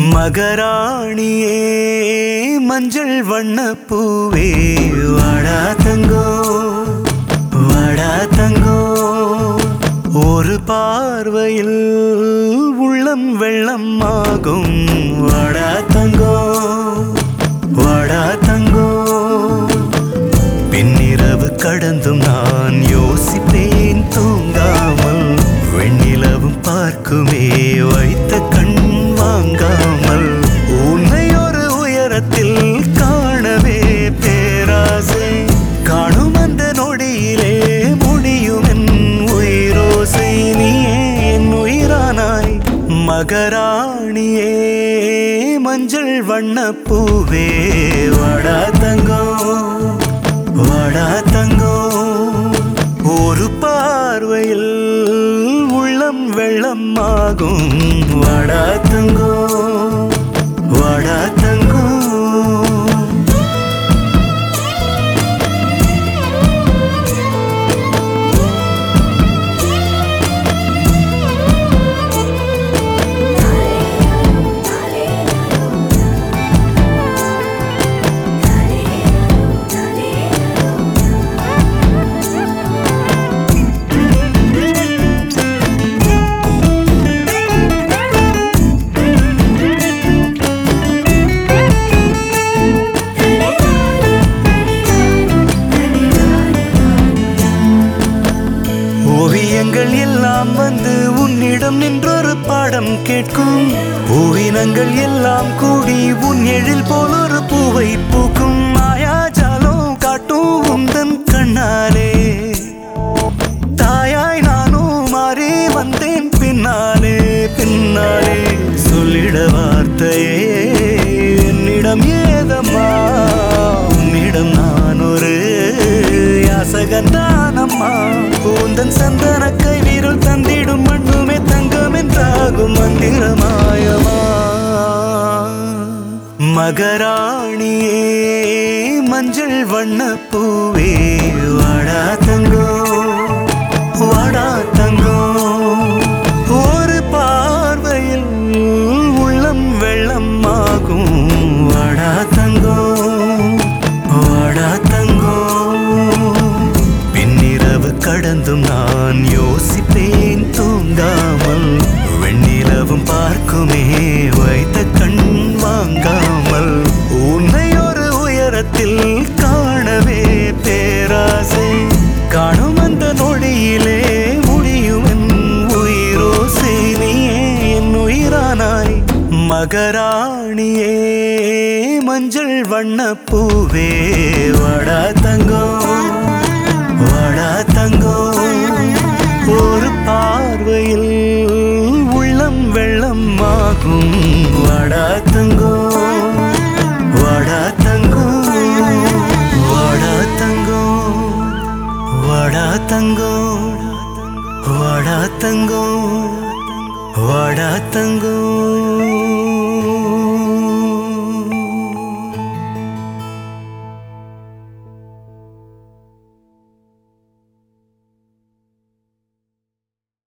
மகராணியே மஞ்சள் வண்ண பூவே வாடா தங்கோ வாடா தங்கோ ஒரு பார்வையில் உள்ளம் வெள்ளம் ஆகும் வாடா தங்கோ வாடா தங்கோ பின்னிரவு கடந்தும் நான் யோசிப்பேன் தூங்காமல் வெண்ணிலவும் பார்க்குமே வைத்த கண் வாங்காமல் உன்னை ஒரு உயரத்தில் காணவே பேராசை காணும் அந்த நொடியிலே முடியும் என் உயிரோசை நீயே என் உயிரானாய் மகராணியே மஞ்சள் வண்ண பூவே வாடா தங்கோ வாடா தங்கோ ஒரு பார்வையில் உள்ளம் வெள்ளம் ஆகும் வாடா தங்கோ வாடா தங்கோ ஓவியங்கள் எல்லாம் வந்து உன்னிடம் நின்றொரு பாடம் கேட்கும் பூவினங்கள் எல்லாம் கூடி உன் எழில் போல் ஒரு பூவை பூக்கும் மாயாஜாலம் காட்டும் உந்தன் கண்ணாலே தாயாய் நானும் மாறி வந்தேன் பின்னாலே பின்னாலே சொல்லிட வார்த்தையே என்னிடம் ஏதம்மா உன்னிடம் நான் ஒரு யாசகந்தானம்மா உந்தன் சந்தன கை வீரல் தந்திடும் மண்ணுமே தங்கம் என்றாகும் மந்திரமாயமா மகராணியே மஞ்சள் வண்ண பூவே வாடா தங்கோ வாடா தங்கோ ஒரு பார்வையில் உள்ளம் வெள்ளம் ஆகும் வாடா தங்கோ வாடா தங்கோ பின்னிரவு கடந்தும் நான் யோசிப்பேன் தூங்காமல் வெண்ணிலவும் பார்க்குமே வைத்த கண் வாங்காமல் உன்னை ஒரு உயரத்தில் காணவே பேராசை காணும் அந்த நொடியிலே முடியும் என் உயிரோசை நீயே என் உயிரானாய் மகராணியே மஞ்சள் வண்ண பூவே வாடா தங்கோ வாடா தங்கோ ஒரு பார்வையில் உள்ளம் வெள்ளம் ஆகும் வாடா தங்கோ